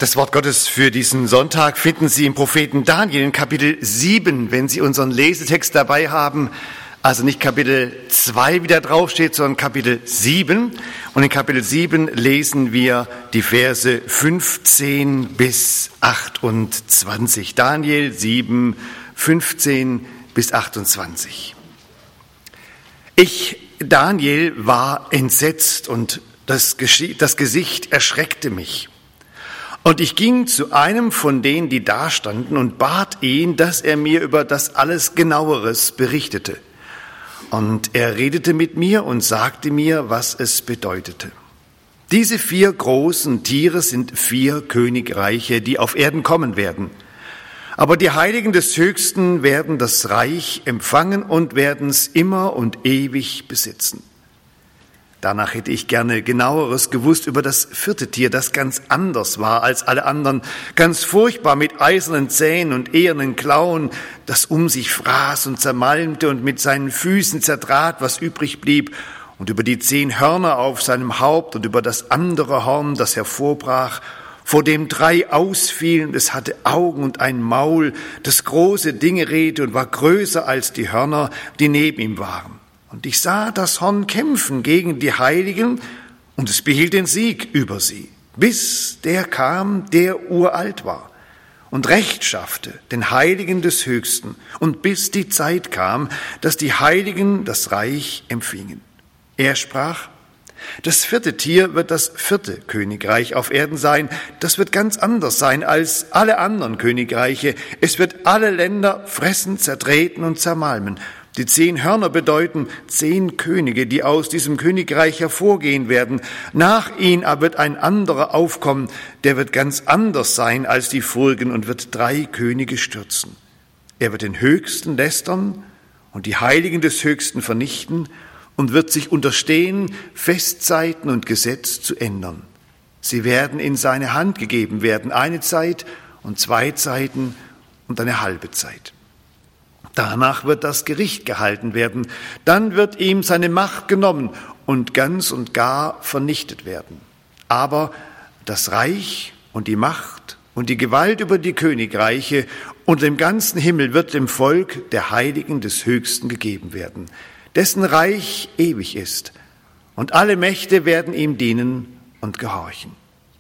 Das Wort Gottes für diesen Sonntag finden Sie im Propheten Daniel in Kapitel 7, wenn Sie unseren Lesetext dabei haben. Also nicht Kapitel 2, wie da drauf steht, sondern Kapitel 7. Und in Kapitel 7 lesen wir die Verse 15 bis 28. Daniel 7, 15 bis 28. Ich, Daniel, war entsetzt und das Gesicht erschreckte mich. Und ich ging zu einem von denen, die da standen, und bat ihn, dass er mir über das alles Genaueres berichtete. Und er redete mit mir und sagte mir, was es bedeutete. Diese 4 großen Tiere sind 4 Königreiche, die auf Erden kommen werden. Aber die Heiligen des Höchsten werden das Reich empfangen und werden es immer und ewig besitzen. Danach hätte ich gerne Genaueres gewusst über das 4. Tier, das ganz anders war als alle anderen, ganz furchtbar mit eisernen Zähnen und ehernen Klauen, das um sich fraß und zermalmte und mit seinen Füßen zertrat, was übrig blieb, und über die 10 Hörner auf seinem Haupt und über das andere Horn, das hervorbrach, vor dem 3 ausfielen, es hatte Augen und ein Maul, das große Dinge redete und war größer als die Hörner, die neben ihm waren. Und ich sah das Horn kämpfen gegen die Heiligen, und es behielt den Sieg über sie, bis der kam, der uralt war und Recht schaffte, den Heiligen des Höchsten, und bis die Zeit kam, dass die Heiligen das Reich empfingen. Er sprach: Das 4. Tier wird das 4. Königreich auf Erden sein. Das wird ganz anders sein als alle anderen Königreiche. Es wird alle Länder fressen, zertreten und zermalmen. Die 10 Hörner bedeuten 10 Könige, die aus diesem Königreich hervorgehen werden. Nach ihnen aber wird ein anderer aufkommen, der wird ganz anders sein als die vorigen und wird 3 Könige stürzen. Er wird den Höchsten lästern und die Heiligen des Höchsten vernichten und wird sich unterstehen, Festzeiten und Gesetz zu ändern. Sie werden in seine Hand gegeben werden, 1 Zeit und 2 Zeiten und eine halbe Zeit. Danach wird das Gericht gehalten werden. Dann wird ihm seine Macht genommen und ganz und gar vernichtet werden. Aber das Reich und die Macht und die Gewalt über die Königreiche und dem ganzen Himmel wird dem Volk der Heiligen des Höchsten gegeben werden, dessen Reich ewig ist, und alle Mächte werden ihm dienen und gehorchen.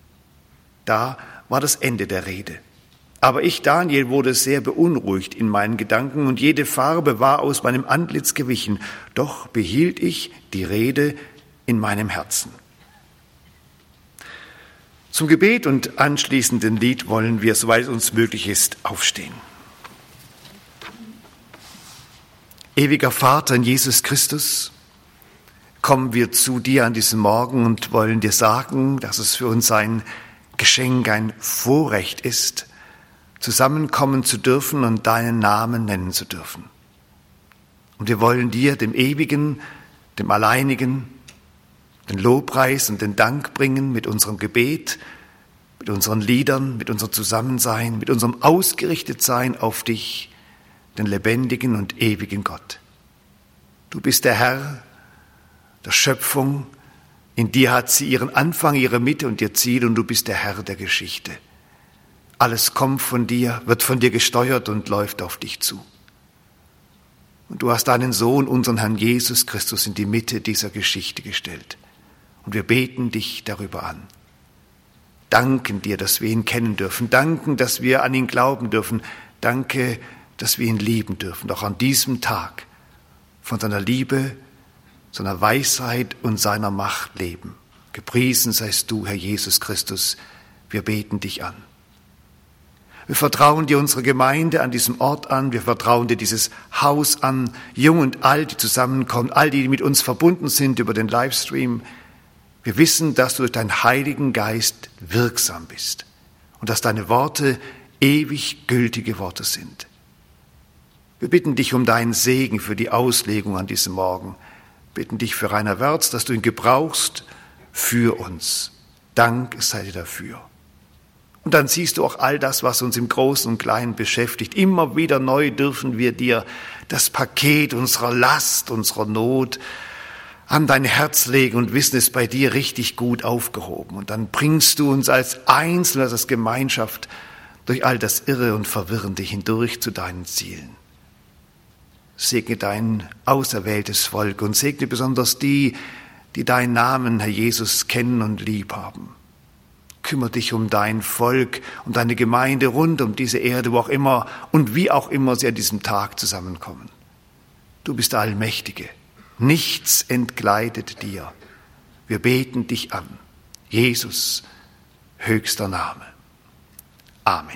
Da war das Ende der Rede. Aber ich, Daniel, wurde sehr beunruhigt in meinen Gedanken, und jede Farbe war aus meinem Antlitz gewichen. Doch behielt ich die Rede in meinem Herzen. Zum Gebet und anschließenden Lied wollen wir, soweit es uns möglich ist, aufstehen. Ewiger Vater in Jesus Christus, kommen wir zu dir an diesem Morgen und wollen dir sagen, dass es für uns ein Geschenk, ein Vorrecht ist, zusammenkommen zu dürfen und deinen Namen nennen zu dürfen. Und wir wollen dir, dem Ewigen, dem Alleinigen, den Lobpreis und den Dank bringen mit unserem Gebet, mit unseren Liedern, mit unserem Zusammensein, mit unserem Ausgerichtetsein auf dich, den lebendigen und ewigen Gott. Du bist der Herr der Schöpfung, in dir hat sie ihren Anfang, ihre Mitte und ihr Ziel, und du bist der Herr der Geschichte. Alles kommt von dir, wird von dir gesteuert und läuft auf dich zu. Und du hast deinen Sohn, unseren Herrn Jesus Christus, in die Mitte dieser Geschichte gestellt. Und wir beten dich darüber an. Danken dir, dass wir ihn kennen dürfen. Danken, dass wir an ihn glauben dürfen. Danke, dass wir ihn lieben dürfen, auch an diesem Tag von seiner Liebe, seiner Weisheit und seiner Macht leben. Gepriesen seist du, Herr Jesus Christus. Wir beten dich an. Wir vertrauen dir unsere Gemeinde an diesem Ort an. Wir vertrauen dir dieses Haus an, jung und alt, die zusammenkommen, all die mit uns verbunden sind über den Livestream. Wir wissen, dass du durch deinen Heiligen Geist wirksam bist und dass deine Worte ewig gültige Worte sind. Wir bitten dich um deinen Segen für die Auslegung an diesem Morgen. Wir bitten dich für Rainer Wörz, dass du ihn gebrauchst für uns. Dank sei dir dafür. Und dann siehst du auch all das, was uns im Großen und Kleinen beschäftigt. Immer wieder neu dürfen wir dir das Paket unserer Last, unserer Not an dein Herz legen und wissen es bei dir richtig gut aufgehoben. Und dann bringst du uns als Einzelne, als Gemeinschaft durch all das Irre und Verwirrende hindurch zu deinen Zielen. Segne dein auserwähltes Volk und segne besonders die, die deinen Namen, Herr Jesus, kennen und lieb haben. Kümmere dich um dein Volk, um deine Gemeinde rund um diese Erde, wo auch immer und wie auch immer sie an diesem Tag zusammenkommen. Du bist der Allmächtige. Nichts entgleitet dir. Wir beten dich an. Jesus, höchster Name. Amen.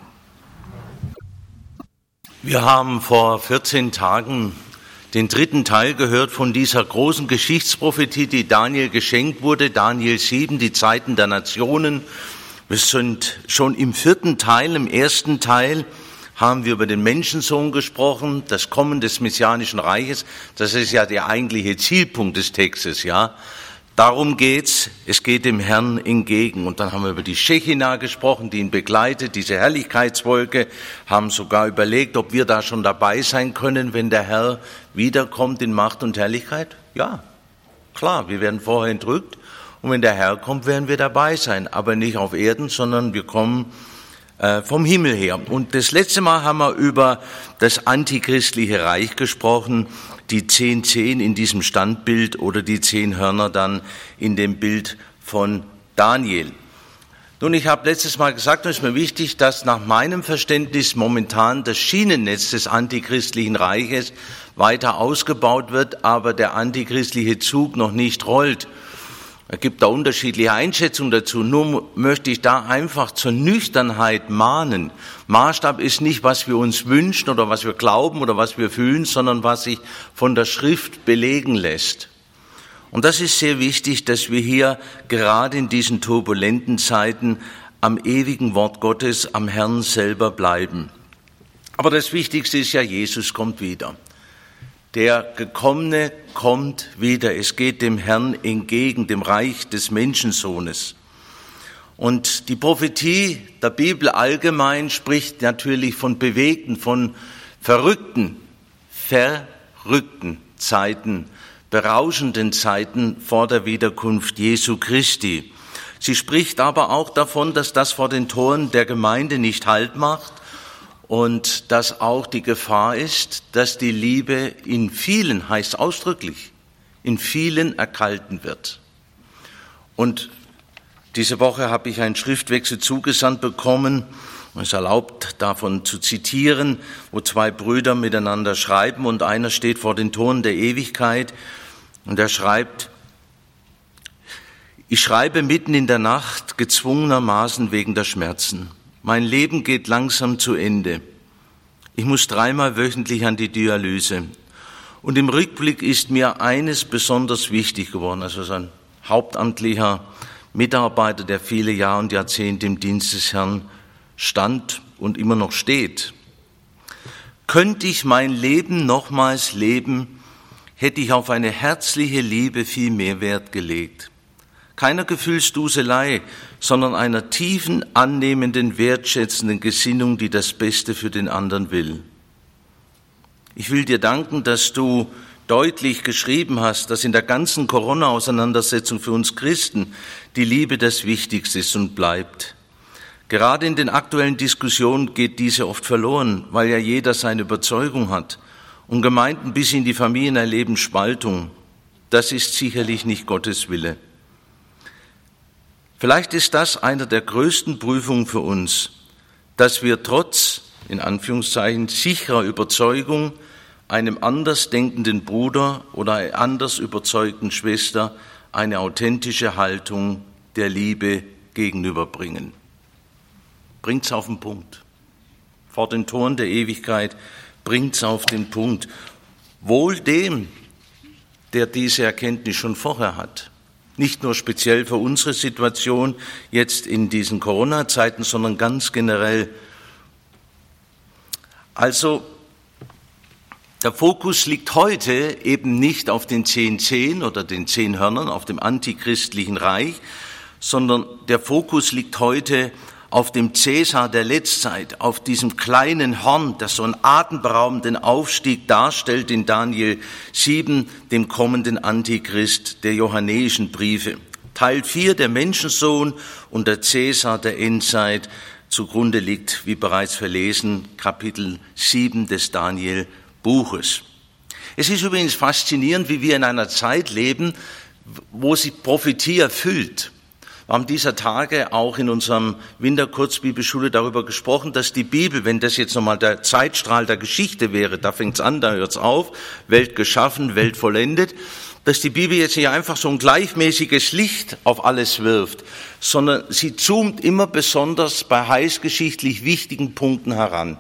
Wir haben vor 14 Tagen den dritten Teil gehört von dieser großen Geschichtsprophetie, die Daniel geschenkt wurde, Daniel 7, die Zeiten der Nationen. Wir sind schon im vierten Teil, im ersten Teil haben wir über den Menschensohn gesprochen, das Kommen des Messianischen Reiches. Das ist ja der eigentliche Zielpunkt des Textes, ja. Darum geht's. Es geht dem Herrn entgegen. Und dann haben wir über die Schechina gesprochen, die ihn begleitet, diese Herrlichkeitswolke, haben sogar überlegt, ob wir da schon dabei sein können, wenn der Herr wiederkommt in Macht und Herrlichkeit. Ja, klar, wir werden vorher entrückt. Und wenn der Herr kommt, werden wir dabei sein. Aber nicht auf Erden, sondern wir kommen vom Himmel her. Und das letzte Mal haben wir über das antichristliche Reich gesprochen, die 10 Zehen in diesem Standbild oder die 10 Hörner dann in dem Bild von Daniel. Nun, ich habe letztes Mal gesagt, und es ist mir wichtig, dass nach meinem Verständnis momentan das Schienennetz des antichristlichen Reiches weiter ausgebaut wird, aber der antichristliche Zug noch nicht rollt. Es gibt da unterschiedliche Einschätzungen dazu. Nur möchte ich da einfach zur Nüchternheit mahnen. Maßstab ist nicht, was wir uns wünschen oder was wir glauben oder was wir fühlen, sondern was sich von der Schrift belegen lässt. Und das ist sehr wichtig, dass wir hier gerade in diesen turbulenten Zeiten am ewigen Wort Gottes, am Herrn selber bleiben. Aber das Wichtigste ist ja, Jesus kommt wieder. Der Gekommene kommt wieder. Es geht dem Herrn entgegen, dem Reich des Menschensohnes. Und die Prophetie der Bibel allgemein spricht natürlich von bewegten, von verrückten Zeiten, berauschenden Zeiten vor der Wiederkunft Jesu Christi. Sie spricht aber auch davon, dass das vor den Toren der Gemeinde nicht Halt macht und dass auch die Gefahr ist, dass die Liebe in vielen, heißt ausdrücklich, in vielen erkalten wird. Und diese Woche habe ich einen Schriftwechsel zugesandt bekommen, es erlaubt, davon zu zitieren, wo 2 Brüder miteinander schreiben und einer steht vor den Toren der Ewigkeit und er schreibt: Ich schreibe mitten in der Nacht, gezwungenermaßen wegen der Schmerzen. Mein Leben geht langsam zu Ende. Ich muss 3-mal wöchentlich an die Dialyse. Und im Rückblick ist mir eines besonders wichtig geworden, also so ein hauptamtlicher Mitarbeiter, der viele Jahre und Jahrzehnte im Dienst des Herrn stand und immer noch steht. Könnte ich mein Leben nochmals leben, hätte ich auf eine herzliche Liebe viel mehr Wert gelegt. Keiner Gefühlsduselei, sondern einer tiefen, annehmenden, wertschätzenden Gesinnung, die das Beste für den anderen will. Ich will dir danken, dass du deutlich geschrieben hast, dass in der ganzen Corona-Auseinandersetzung für uns Christen die Liebe das Wichtigste ist und bleibt. Gerade in den aktuellen Diskussionen geht diese oft verloren, weil ja jeder seine Überzeugung hat. Und Gemeinden bis in die Familien erleben Spaltung. Das ist sicherlich nicht Gottes Wille. Vielleicht ist das einer der größten Prüfungen für uns, dass wir trotz, in Anführungszeichen, sicherer Überzeugung einem anders denkenden Bruder oder einer anders überzeugten Schwester eine authentische Haltung der Liebe gegenüberbringen. Bringt's auf den Punkt. Vor den Toren der Ewigkeit bringt's auf den Punkt. Wohl dem, der diese Erkenntnis schon vorher hat. Nicht nur speziell für unsere Situation jetzt in diesen Corona-Zeiten, sondern ganz generell. Also, der Fokus liegt heute eben nicht auf den 10 Zehen oder den 10 Hörnern, auf dem antichristlichen Reich, sondern der Fokus liegt heute auf dem Cäsar der Letztzeit, auf diesem kleinen Horn, das so einen atemberaubenden Aufstieg darstellt in Daniel 7, dem kommenden Antichrist der johannäischen Briefe. Teil 4, der Menschensohn und der Cäsar der Endzeit. Zugrunde liegt, wie bereits verlesen, Kapitel 7 des Daniel-Buches. Es ist übrigens faszinierend, wie wir in einer Zeit leben, wo sich Prophetie erfüllt. Wir haben dieser Tage auch in unserem Winterkurzbibelschule darüber gesprochen, dass die Bibel, wenn das jetzt nochmal der Zeitstrahl der Geschichte wäre, da fängt's an, da hört's auf, Welt geschaffen, Welt vollendet, dass die Bibel jetzt nicht einfach so ein gleichmäßiges Licht auf alles wirft, sondern sie zoomt immer besonders bei heißgeschichtlich wichtigen Punkten heran.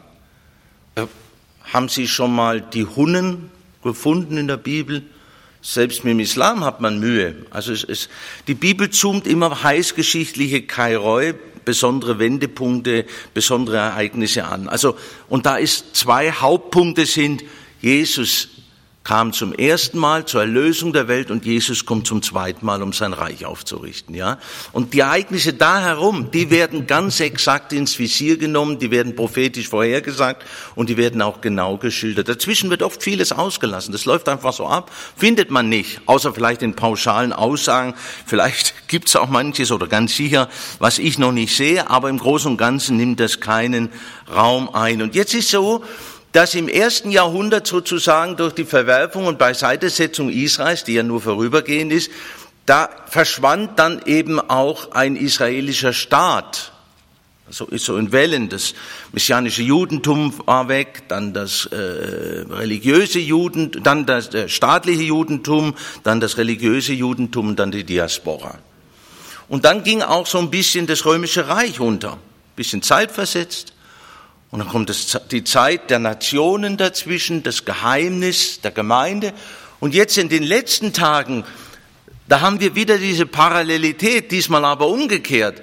Haben Sie schon mal die Hunnen gefunden in der Bibel? Selbst mit dem Islam hat man Mühe. Also die Bibel zoomt immer heißgeschichtliche Kairoi, besondere Wendepunkte, besondere Ereignisse an. Also, und da ist zwei Hauptpunkte sind, Jesus kam zum ersten Mal zur Erlösung der Welt und Jesus kommt zum zweiten Mal, um sein Reich aufzurichten, ja. Und die Ereignisse da herum, die werden ganz exakt ins Visier genommen, die werden prophetisch vorhergesagt und die werden auch genau geschildert. Dazwischen wird oft vieles ausgelassen. Das läuft einfach so ab, findet man nicht, außer vielleicht in pauschalen Aussagen. Vielleicht gibt's auch manches oder ganz sicher, was ich noch nicht sehe, aber im Großen und Ganzen nimmt das keinen Raum ein. Und jetzt ist so, dass im 1. Jahrhundert sozusagen durch die Verwerfung und Beiseitesetzung Israels, die ja nur vorübergehend ist, da verschwand dann eben auch ein israelischer Staat. So ist so in Wellen. Das messianische Judentum war weg, dann das religiöse Judentum, dann das staatliche Judentum, dann das religiöse Judentum und dann die Diaspora. Und dann ging auch so ein bisschen das Römische Reich unter, ein bisschen zeitversetzt. Und dann kommt die Zeit der Nationen dazwischen, das Geheimnis der Gemeinde. Und jetzt in den letzten Tagen, da haben wir wieder diese Parallelität, diesmal aber umgekehrt.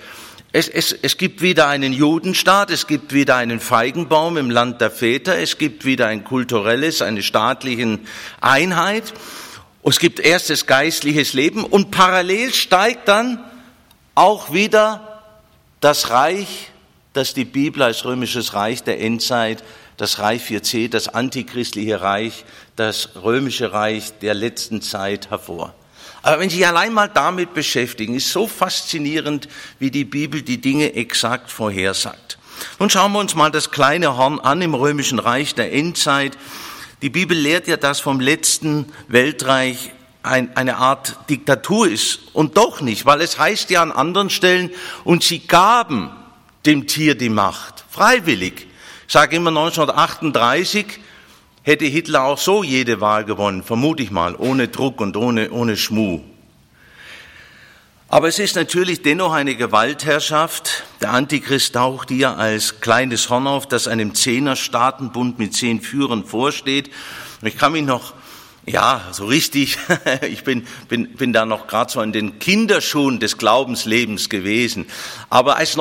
Es gibt wieder einen Judenstaat, es gibt wieder einen Feigenbaum im Land der Väter, es gibt wieder ein kulturelles, eine staatliche Einheit. Es gibt erstes geistliches Leben und parallel steigt dann auch wieder das Reich, dass die Bibel als römisches Reich der Endzeit, das Reich 4c, das antichristliche Reich, das römische Reich der letzten Zeit hervor. Aber wenn Sie sich allein mal damit beschäftigen, ist so faszinierend, wie die Bibel die Dinge exakt vorhersagt. Nun schauen wir uns mal das kleine Horn an im römischen Reich der Endzeit. Die Bibel lehrt ja, dass vom letzten Weltreich eine Art Diktatur ist. Und doch nicht, weil es heißt ja an anderen Stellen, und sie gaben dem Tier die Macht, freiwillig. Ich sage immer 1938 hätte Hitler auch so jede Wahl gewonnen, vermute ich mal, ohne Druck und ohne Schmuh. Aber es ist natürlich dennoch eine Gewaltherrschaft. Der Antichrist taucht hier als kleines Horn auf, das einem 10er-Staatenbund mit 10 Führern vorsteht. Und ich kann mich noch, so richtig, ich bin da noch gerade so in den Kinderschuhen des Glaubenslebens gewesen. Aber als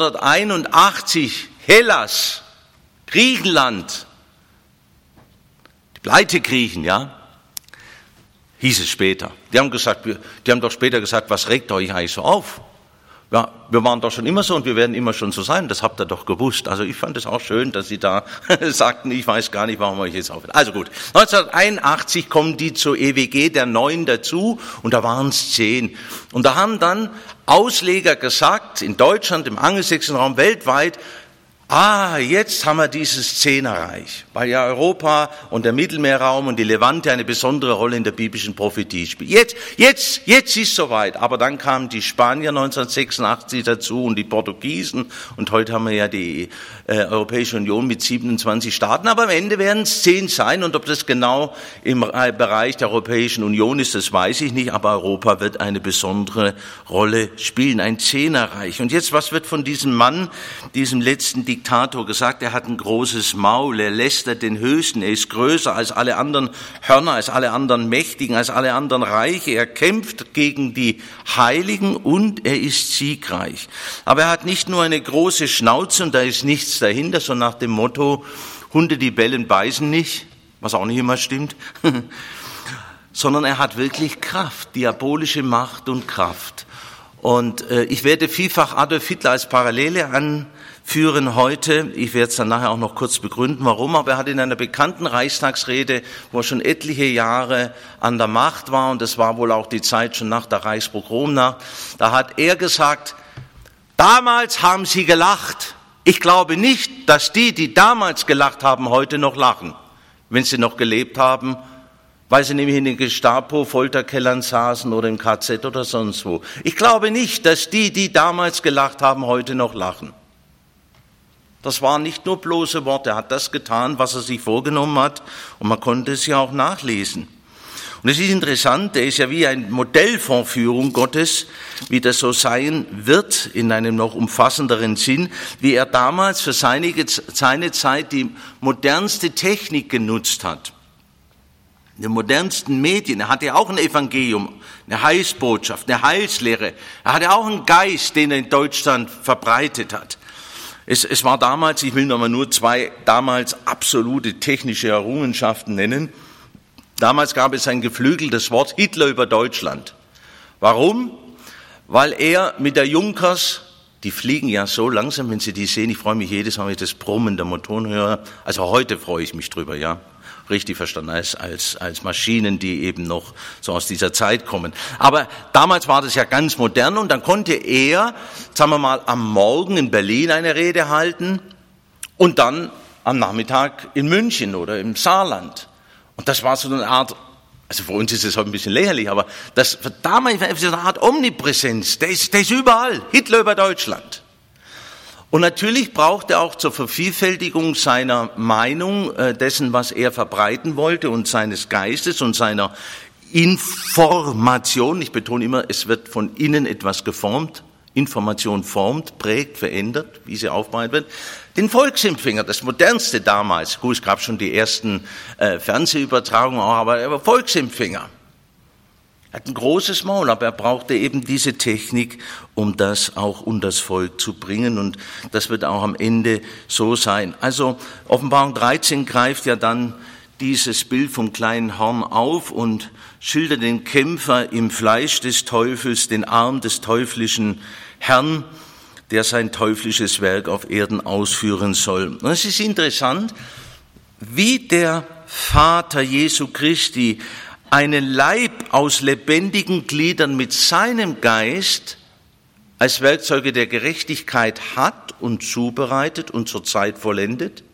1981 Hellas, Griechenland, die Pleitegriechen, hieß es später. Die haben doch später gesagt, was regt euch eigentlich so auf? Ja, wir waren doch schon immer so und wir werden immer schon so sein. Das habt ihr doch gewusst. Also ich fand es auch schön, dass Sie da sagten, ich weiß gar nicht, warum euch jetzt aufhört. Also gut, 1981 kommen die zur EWG der 9 dazu und da waren es 10. Und da haben dann Ausleger gesagt, in Deutschland, im angelsächsischen Raum, weltweit, jetzt haben wir dieses 10er-Reich, weil ja Europa und der Mittelmeerraum und die Levante eine besondere Rolle in der biblischen Prophetie spielen. Jetzt ist soweit. Aber dann kamen die Spanier 1986 dazu und die Portugiesen und heute haben wir ja die Europäische Union mit 27 Staaten. Aber am Ende werden es 10 sein und ob das genau im Bereich der Europäischen Union ist, das weiß ich nicht. Aber Europa wird eine besondere Rolle spielen, ein 10er-Reich. Und jetzt, was wird von diesem Mann, diesem letzten Diktator gesagt? Er hat ein großes Maul, er lästert den Höchsten, er ist größer als alle anderen Hörner, als alle anderen Mächtigen, als alle anderen Reiche. Er kämpft gegen die Heiligen und er ist siegreich. Aber er hat nicht nur eine große Schnauze und da ist nichts dahinter, so nach dem Motto, Hunde, die bellen, beißen nicht, was auch nicht immer stimmt, sondern er hat wirklich Kraft, diabolische Macht und Kraft. Und ich werde vielfach Adolf Hitler als Parallele anführen heute. Ich werde es dann nachher auch noch kurz begründen, warum. Aber er hat in einer bekannten Reichstagsrede, wo er schon etliche Jahre an der Macht war, und das war wohl auch die Zeit schon nach der Reichspogromnacht, da hat er gesagt, damals haben sie gelacht. Ich glaube nicht, dass die damals gelacht haben, heute noch lachen, wenn sie noch gelebt haben, weil sie nämlich in den Gestapo-Folterkellern saßen oder im KZ oder sonst wo. Ich glaube nicht, dass die damals gelacht haben, heute noch lachen. Das waren nicht nur bloße Worte, er hat das getan, was er sich vorgenommen hat, und man konnte es ja auch nachlesen. Und es ist interessant, er ist ja wie ein Modell von Führung Gottes, wie das so sein wird, in einem noch umfassenderen Sinn, wie er damals für seine Zeit die modernste Technik genutzt hat. Die modernsten Medien. Er hatte auch ein Evangelium, eine Heilsbotschaft, eine Heilslehre. Er hatte auch einen Geist, den er in Deutschland verbreitet hat. Es war damals, ich will nochmal nur 2 damals absolute technische Errungenschaften nennen. Damals gab es ein geflügeltes Wort, Hitler über Deutschland. Warum? Weil er mit der Junkers, die fliegen ja so langsam, wenn Sie die sehen, ich freue mich jedes Mal, wenn ich das Brummen der Motoren höre. Also heute freue ich mich drüber, ja. Richtig verstanden, als Maschinen, die eben noch so aus dieser Zeit kommen. Aber damals war das ja ganz modern, und dann konnte er, sagen wir mal, am Morgen in Berlin eine Rede halten und dann am Nachmittag in München oder im Saarland. Und das war so eine Art, also für uns ist es heute ein bisschen lächerlich, aber das für damals war so eine Art Omnipräsenz. Der ist überall. Hitler über Deutschland. Und natürlich braucht er auch zur Vervielfältigung seiner Meinung, dessen, was er verbreiten wollte, und seines Geistes und seiner Information, ich betone immer, es wird von innen etwas geformt, Information formt, prägt, verändert, wie sie aufbereitet wird, den Volksempfänger, das modernste damals, gut, es gab schon die ersten Fernsehübertragungen auch, aber er war Volksempfänger. Er hat ein großes Maul, aber er brauchte eben diese Technik, um das auch unters Volk zu bringen, und das wird auch am Ende so sein. Also Offenbarung 13 greift ja dann dieses Bild vom kleinen Horn auf und schildert den Kämpfer im Fleisch des Teufels, den Arm des teuflischen Herrn, der sein teuflisches Werk auf Erden ausführen soll. Und es ist interessant, wie der Vater Jesu Christi einen Leib aus lebendigen Gliedern mit seinem Geist als Werkzeuge der Gerechtigkeit hat und zubereitet und zur Zeit vollendet,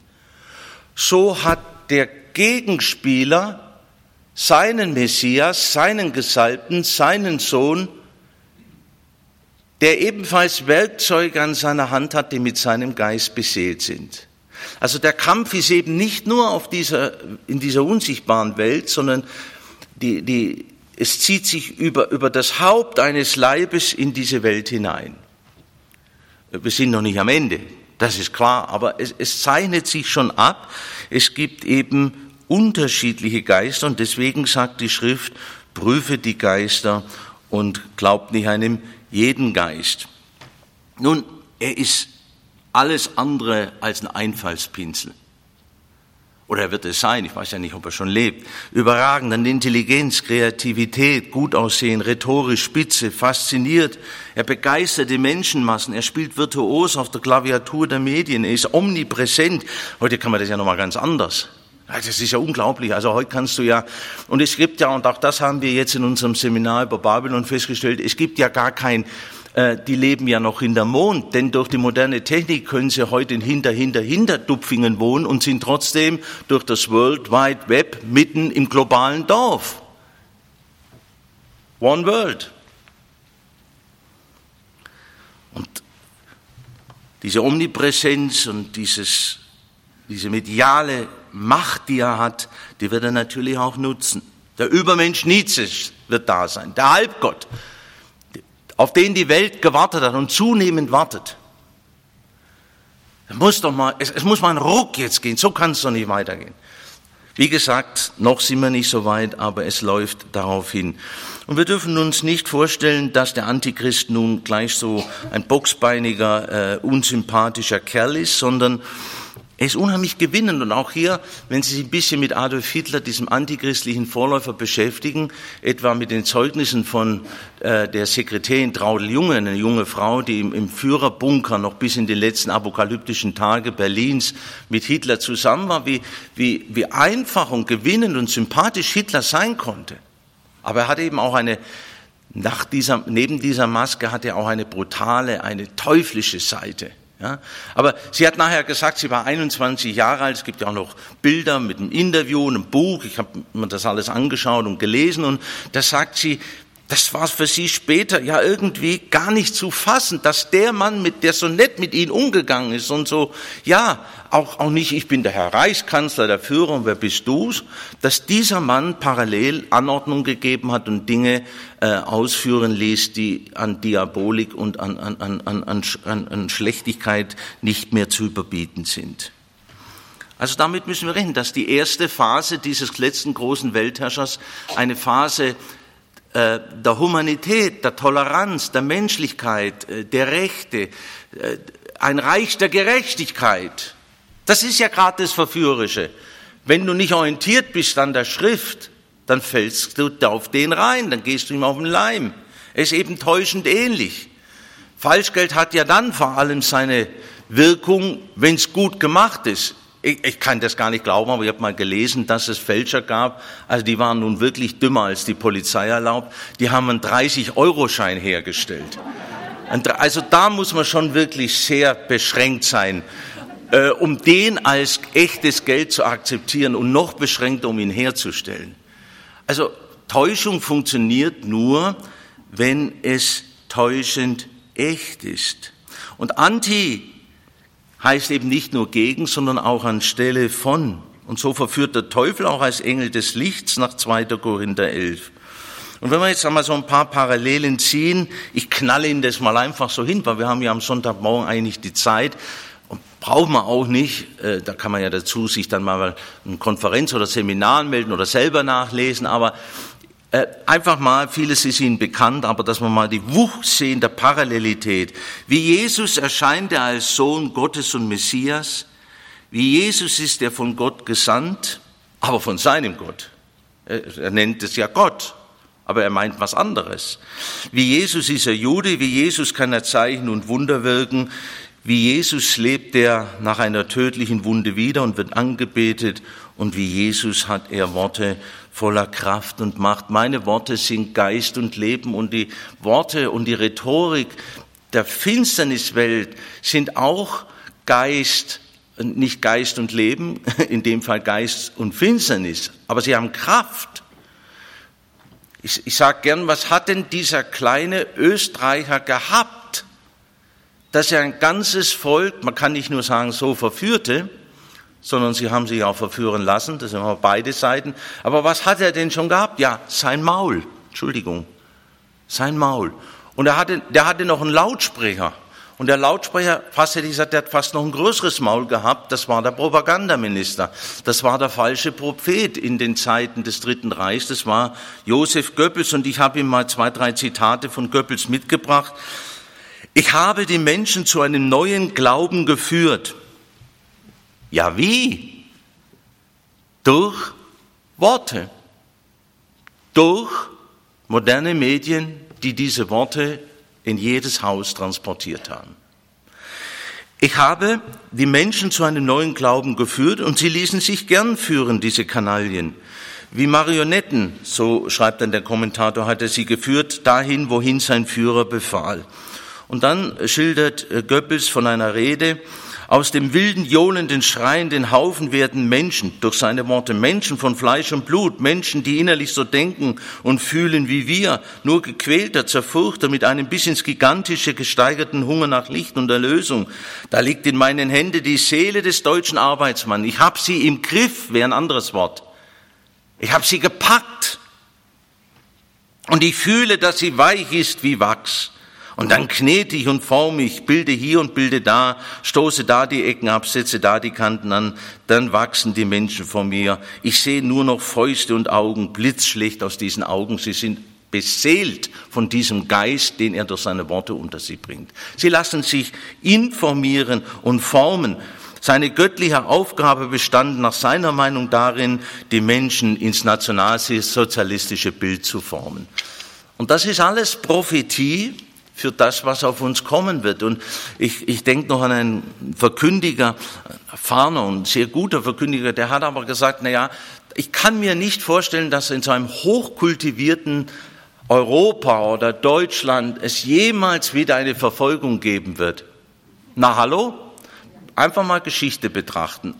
so hat der Gegenspieler seinen Messias, seinen Gesalbten, seinen Sohn, der ebenfalls Werkzeuge an seiner Hand hat, die mit seinem Geist beseelt sind. Also der Kampf ist eben nicht nur in dieser unsichtbaren Welt, sondern es zieht sich über das Haupt eines Leibes in diese Welt hinein. Wir sind noch nicht am Ende, das ist klar, aber es zeichnet sich schon ab. Es gibt eben unterschiedliche Geister, und deswegen sagt die Schrift, prüfe die Geister und glaubt nicht einem jeden Geist. Nun, er ist alles andere als ein Einfallspinsel. Oder er wird es sein, ich weiß ja nicht, ob er schon lebt. Überragend an Intelligenz, Kreativität, Gutaussehen, rhetorisch spitze, fasziniert. Er begeistert die Menschenmassen, er spielt virtuos auf der Klaviatur der Medien, er ist omnipräsent. Heute kann man das ja nochmal ganz anders. Das ist ja unglaublich. Also heute kannst du ja, und es gibt ja, und auch das haben wir jetzt in unserem Seminar über Babylon festgestellt, es gibt ja gar kein, die leben ja noch hinterm Mond, denn durch die moderne Technik können sie heute in Hinterdupfingen wohnen und sind trotzdem durch das World Wide Web mitten im globalen Dorf. One World. Und diese Omnipräsenz und diese mediale Macht, die er hat, die wird er natürlich auch nutzen. Der Übermensch Nietzsche wird da sein, der Halbgott, auf den die Welt gewartet hat und zunehmend wartet. Es muss mal ein Ruck jetzt gehen, so kann es doch nicht weitergehen. Wie gesagt, noch sind wir nicht so weit, aber es läuft darauf hin. Und wir dürfen uns nicht vorstellen, dass der Antichrist nun gleich so ein boxbeiniger, unsympathischer Kerl ist, sondern Er ist unheimlich gewinnend und auch hier, wenn Sie sich ein bisschen mit Adolf Hitler, diesem antichristlichen Vorläufer, beschäftigen, etwa mit den Zeugnissen von der Sekretärin Traudl Junge, eine junge Frau, die im Führerbunker noch bis in den letzten apokalyptischen Tage Berlins mit Hitler zusammen war, wie einfach und gewinnend und sympathisch Hitler sein konnte. Aber er hatte eben auch neben dieser Maske hat er auch eine brutale, eine teuflische Seite. Ja, aber sie hat nachher gesagt, sie war 21 Jahre alt, es gibt ja auch noch Bilder mit einem Interview, einem Buch, ich habe mir das alles angeschaut und gelesen und da sagt sie, das war für sie später ja irgendwie gar nicht zu fassen, dass der Mann, der so nett mit ihnen umgegangen ist und so, ja, auch nicht, ich bin der Herr Reichskanzler, der Führer und wer bist du, dass dieser Mann parallel Anordnung gegeben hat und Dinge ausführen ließ, die an Diabolik und an Schlechtigkeit nicht mehr zu überbieten sind. Also damit müssen wir rechnen, dass die erste Phase dieses letzten großen Weltherrschers eine Phase der Humanität, der Toleranz, der Menschlichkeit, der Rechte, ein Reich der Gerechtigkeit. Das ist ja gerade das Verführerische. Wenn du nicht orientiert bist an der Schrift, dann fällst du auf den rein, dann gehst du ihm auf den Leim. Er ist eben täuschend ähnlich. Falschgeld hat ja dann vor allem seine Wirkung, wenn es gut gemacht ist. Ich kann das gar nicht glauben, aber ich habe mal gelesen, dass es Fälscher gab, also die waren nun wirklich dümmer als die Polizei erlaubt, die haben einen 30-Euro-Schein hergestellt. Also da muss man schon wirklich sehr beschränkt sein, um den als echtes Geld zu akzeptieren und noch beschränkter, um ihn herzustellen. Also Täuschung funktioniert nur, wenn es täuschend echt ist. Und Anti heißt eben nicht nur gegen, sondern auch anstelle von. Und so verführt der Teufel auch als Engel des Lichts nach 2. Korinther 11. Und wenn wir jetzt einmal so ein paar Parallelen ziehen, ich knalle Ihnen das mal einfach so hin, weil wir haben ja am Sonntagmorgen eigentlich die Zeit und brauchen wir auch nicht, da kann man ja dazu sich dann mal eine Konferenz oder Seminar melden oder selber nachlesen, aber einfach mal, vieles ist Ihnen bekannt, aber dass wir mal die Wucht sehen der Parallelität. Wie Jesus erscheint er als Sohn Gottes und Messias, wie Jesus ist er von Gott gesandt, aber von seinem Gott. Er nennt es ja Gott, aber er meint was anderes. Wie Jesus ist er Jude, wie Jesus kann er Zeichen und Wunder wirken, wie Jesus lebt er nach einer tödlichen Wunde wieder und wird angebetet und wie Jesus hat er Worte voller Kraft und Macht. Meine Worte sind Geist und Leben und die Worte und die Rhetorik der Finsterniswelt sind auch Geist, nicht Geist und Leben, in dem Fall Geist und Finsternis, aber sie haben Kraft. Ich sage gern, was hat denn dieser kleine Österreicher gehabt, dass er ein ganzes Volk, man kann nicht nur sagen, so verführte, sondern sie haben sich auch verführen lassen, das sind immer beide Seiten. Aber was hat er denn schon gehabt? Ja, sein Maul, sein Maul. Und der hatte noch einen Lautsprecher. Und der Lautsprecher, fast hätte ich gesagt, der hat fast noch ein größeres Maul gehabt, das war der Propagandaminister. Das war der falsche Prophet in den Zeiten des Dritten Reichs, das war Josef Goebbels. Und ich habe ihm mal 2, 3 Zitate von Goebbels mitgebracht. Ich habe die Menschen zu einem neuen Glauben geführt. Ja, wie? Durch Worte. Durch moderne Medien, die diese Worte in jedes Haus transportiert haben. Ich habe die Menschen zu einem neuen Glauben geführt und sie ließen sich gern führen, diese Kanaillen. Wie Marionetten, so schreibt dann der Kommentator, hat er sie geführt dahin, wohin sein Führer befahl. Und dann schildert Goebbels von einer Rede, aus dem wilden, johlenden, schreienden Haufen werden Menschen, durch seine Worte Menschen von Fleisch und Blut, Menschen, die innerlich so denken und fühlen wie wir, nur gequälter, zerfurchter, mit einem bis ins Gigantische gesteigerten Hunger nach Licht und Erlösung. Da liegt in meinen Händen die Seele des deutschen Arbeitsmanns. Ich habe sie im Griff, wäre ein anderes Wort. Ich habe sie gepackt und ich fühle, dass sie weich ist wie Wachs. Und dann knete ich und forme ich, bilde hier und bilde da, stoße da die Ecken ab, setze da die Kanten an, dann wachsen die Menschen vor mir. Ich sehe nur noch Fäuste und Augen, blitzschlecht aus diesen Augen. Sie sind beseelt von diesem Geist, den er durch seine Worte unter sie bringt. Sie lassen sich informieren und formen. Seine göttliche Aufgabe bestand nach seiner Meinung darin, die Menschen ins nationalsozialistische Bild zu formen. Und das ist alles Prophetie für das, was auf uns kommen wird. Und ich denke noch an einen Verkündiger, erfahrener und sehr guter Verkündiger, der hat aber gesagt, ich kann mir nicht vorstellen, dass in so einem hochkultivierten Europa oder Deutschland es jemals wieder eine Verfolgung geben wird. Na hallo? Einfach mal Geschichte betrachten.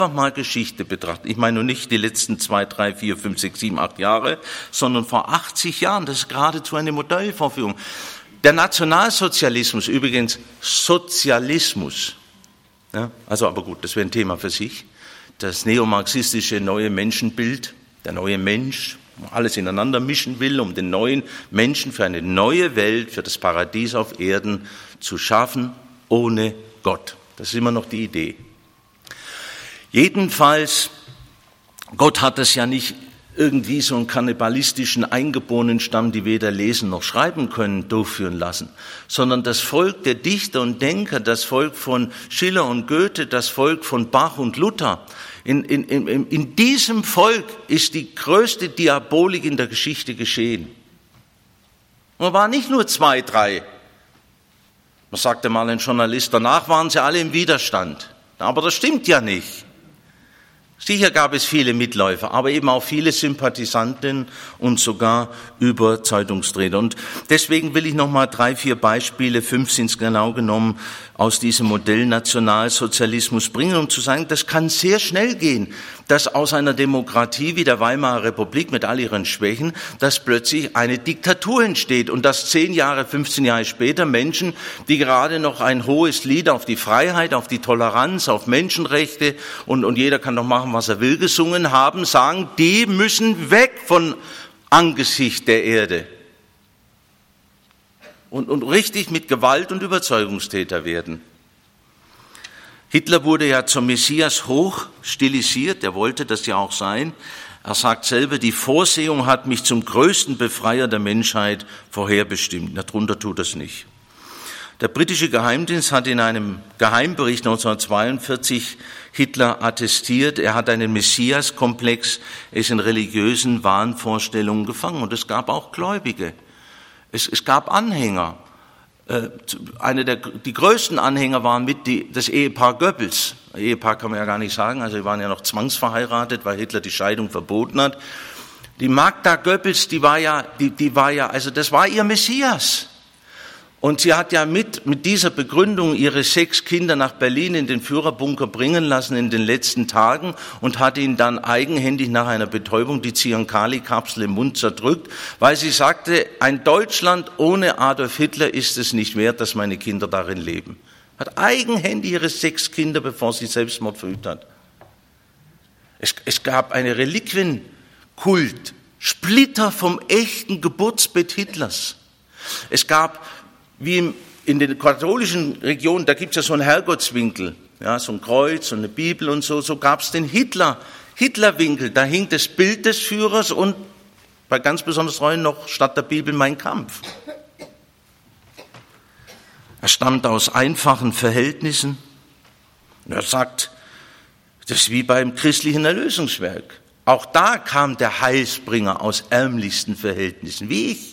Ich meine nur nicht die letzten 2, 3, 4, 5, 6, 7, 8 Jahre, sondern vor 80 Jahren. Das ist geradezu eine Modellvorführung. Der Nationalsozialismus, übrigens Sozialismus, ja, also aber gut, das wäre ein Thema für sich. Das neomarxistische neue Menschenbild, der neue Mensch, alles ineinander mischen will, um den neuen Menschen für eine neue Welt, für das Paradies auf Erden zu schaffen, ohne Gott. Das ist immer noch die Idee. Jedenfalls, Gott hat es ja nicht irgendwie so einen kannibalistischen eingeborenen Stamm, die weder lesen noch schreiben können, durchführen lassen, sondern das Volk der Dichter und Denker, das Volk von Schiller und Goethe, das Volk von Bach und Luther. In diesem Volk ist die größte Diabolik in der Geschichte geschehen. Und war nicht nur 2, 3. Man sagte mal ein Journalist, danach waren sie alle im Widerstand. Aber das stimmt ja nicht. Sicher gab es viele Mitläufer, aber eben auch viele Sympathisanten und sogar Überzeugungsträger. Und deswegen will ich nochmal 3, 4 Beispiele, 5 sind es genau genommen, aus diesem Modell Nationalsozialismus bringen, um zu sagen, das kann sehr schnell gehen, dass aus einer Demokratie wie der Weimarer Republik mit all ihren Schwächen, dass plötzlich eine Diktatur entsteht und dass 10 Jahre, 15 Jahre später Menschen, die gerade noch ein hohes Lied auf die Freiheit, auf die Toleranz, auf Menschenrechte und jeder kann doch machen, was er will, gesungen haben, sagen, die müssen weg von Angesicht der Erde. Und richtig mit Gewalt und Überzeugungstäter werden. Hitler wurde ja zum Messias hoch stilisiert, er wollte das ja auch sein. Er sagt selber, die Vorsehung hat mich zum größten Befreier der Menschheit vorherbestimmt. Darunter tut es nicht. Der britische Geheimdienst hat in einem Geheimbericht 1942 Hitler attestiert, er hat einen Messiaskomplex, er ist in religiösen Wahnvorstellungen gefangen und es gab auch Gläubige. Es gab Anhänger. Die größten Anhänger waren das Ehepaar Goebbels. Ehepaar kann man ja gar nicht sagen, also sie waren ja noch zwangsverheiratet, weil Hitler die Scheidung verboten hat. Die Magda Goebbels, also das war ihr Messias. Und sie hat ja mit dieser Begründung ihre 6 Kinder nach Berlin in den Führerbunker bringen lassen in den letzten Tagen und hat ihnen dann eigenhändig nach einer Betäubung die Ziankali-Kapsel im Mund zerdrückt, weil sie sagte, ein Deutschland ohne Adolf Hitler ist es nicht wert, dass meine Kinder darin leben. Hat eigenhändig ihre 6 Kinder, bevor sie Selbstmord verübt hat. Es gab eine Reliquienkult, Splitter vom echten Geburtsbett Hitlers. Es gab wie in den katholischen Regionen, da gibt es ja so einen Herrgottswinkel, ja, so ein Kreuz und eine Bibel und so gab es den Hitlerwinkel, da hing das Bild des Führers und bei ganz besonders treuen noch statt der Bibel Mein Kampf. Er stammt aus einfachen Verhältnissen und er sagt, das ist wie beim christlichen Erlösungswerk. Auch da kam der Heilsbringer aus ärmlichsten Verhältnissen, wie ich.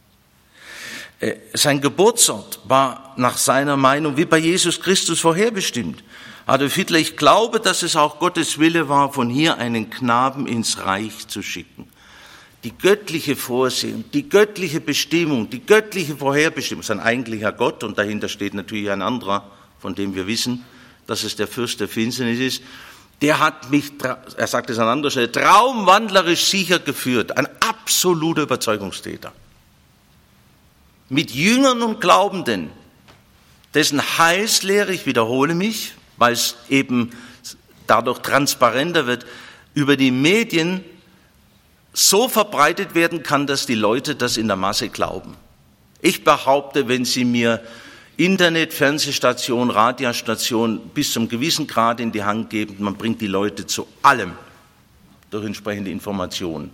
Sein Geburtsort war nach seiner Meinung wie bei Jesus Christus vorherbestimmt. Adolf Hitler, ich glaube, dass es auch Gottes Wille war, von hier einen Knaben ins Reich zu schicken. Die göttliche Vorsehung, die göttliche Bestimmung, die göttliche Vorherbestimmung, sein eigentlicher Gott, und dahinter steht natürlich ein anderer, von dem wir wissen, dass es der Fürst der Finsternis ist, der hat mich, er sagt es an anderer Stelle, traumwandlerisch sicher geführt, ein absoluter Überzeugungstäter. Mit Jüngern und Glaubenden, dessen Heilslehre, ich wiederhole mich, weil es eben dadurch transparenter wird, über die Medien so verbreitet werden kann, dass die Leute das in der Masse glauben. Ich behaupte, wenn Sie mir Internet, Fernsehstation, Radiostation bis zum gewissen Grad in die Hand geben, man bringt die Leute zu allem durch entsprechende Informationen.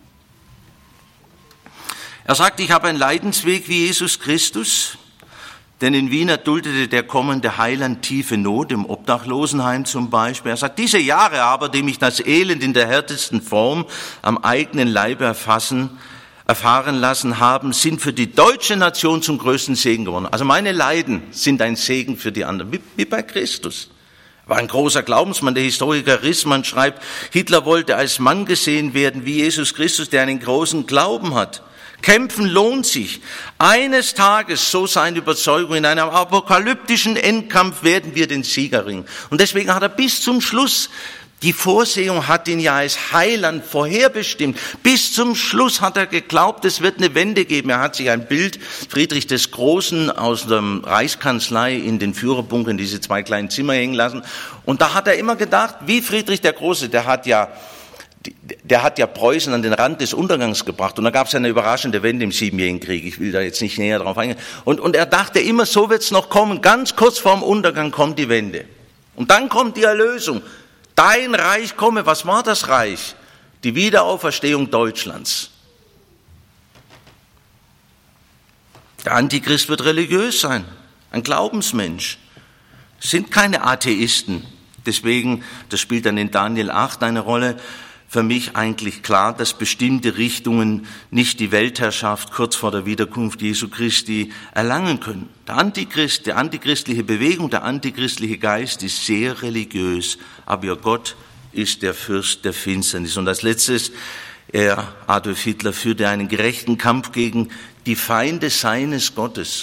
Er sagt, ich habe einen Leidensweg wie Jesus Christus. Denn in Wien erduldete der kommende Heiland tiefe Not, im Obdachlosenheim zum Beispiel. Er sagt, diese Jahre aber, die mich das Elend in der härtesten Form am eigenen Leibe erfahren lassen haben, sind für die deutsche Nation zum größten Segen geworden. Also meine Leiden sind ein Segen für die anderen, wie bei Christus. Er war ein großer Glaubensmann. Der Historiker Rissmann schreibt, Hitler wollte als Mann gesehen werden wie Jesus Christus, der einen großen Glauben hat. Kämpfen lohnt sich. Eines Tages, so seine Überzeugung, in einem apokalyptischen Endkampf werden wir den Sieger ringen. Und deswegen hat er bis zum Schluss, die Vorsehung hat ihn ja als Heiland vorherbestimmt. Bis zum Schluss hat er geglaubt, es wird eine Wende geben. Er hat sich ein Bild Friedrich des Großen aus der Reichskanzlei in den Führerbunker in diese 2 kleinen Zimmer hängen lassen. Und da hat er immer gedacht, wie Friedrich der Große, der hat ja Preußen an den Rand des Untergangs gebracht. Und da gab es eine überraschende Wende im Siebenjährigen Krieg. Ich will da jetzt nicht näher drauf eingehen. Und er dachte immer, so wird's noch kommen. Ganz kurz vorm Untergang kommt die Wende. Und dann kommt die Erlösung. Dein Reich komme. Was war das Reich? Die Wiederauferstehung Deutschlands. Der Antichrist wird religiös sein. Ein Glaubensmensch. Es sind keine Atheisten. Deswegen, das spielt dann in Daniel 8 eine Rolle, für mich eigentlich klar, dass bestimmte Richtungen nicht die Weltherrschaft kurz vor der Wiederkunft Jesu Christi erlangen können. Der Antichrist, die antichristliche Bewegung, der antichristliche Geist ist sehr religiös, aber ihr Gott ist der Fürst der Finsternis. Und als letztes, Adolf Hitler führte einen gerechten Kampf gegen die Feinde seines Gottes.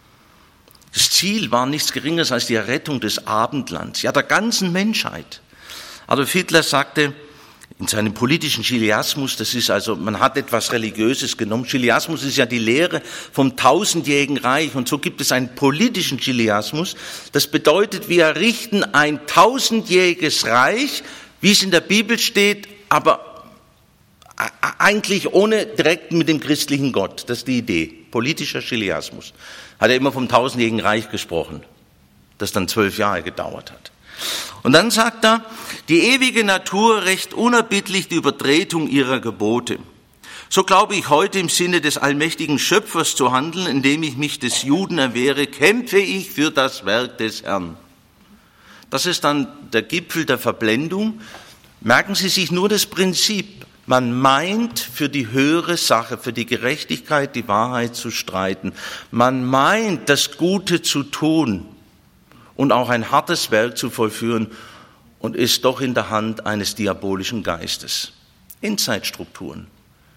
Das Ziel war nichts Geringeres als die Errettung des Abendlands, ja der ganzen Menschheit. Adolf Hitler sagte, in seinem politischen Chiliasmus, das ist also, man hat etwas Religiöses genommen. Chiliasmus ist ja die Lehre vom 1000-jährigen Reich und so gibt es einen politischen Chiliasmus. Das bedeutet, wir errichten ein 1000-jähriges Reich, wie es in der Bibel steht, aber eigentlich ohne direkt mit dem christlichen Gott. Das ist die Idee. Politischer Chiliasmus. Hat er immer vom 1000-jährigen Reich gesprochen, das dann 12 Jahre gedauert hat. Und dann sagt er, die ewige Natur rächt unerbittlich die Übertretung ihrer Gebote. So glaube ich heute im Sinne des allmächtigen Schöpfers zu handeln, indem ich mich des Juden erwehre, kämpfe ich für das Werk des Herrn. Das ist dann der Gipfel der Verblendung. Merken Sie sich nur das Prinzip. Man meint, für die höhere Sache, für die Gerechtigkeit, die Wahrheit zu streiten. Man meint, das Gute zu tun und auch ein hartes Werk zu vollführen und ist doch in der Hand eines diabolischen Geistes. Endzeitstrukturen.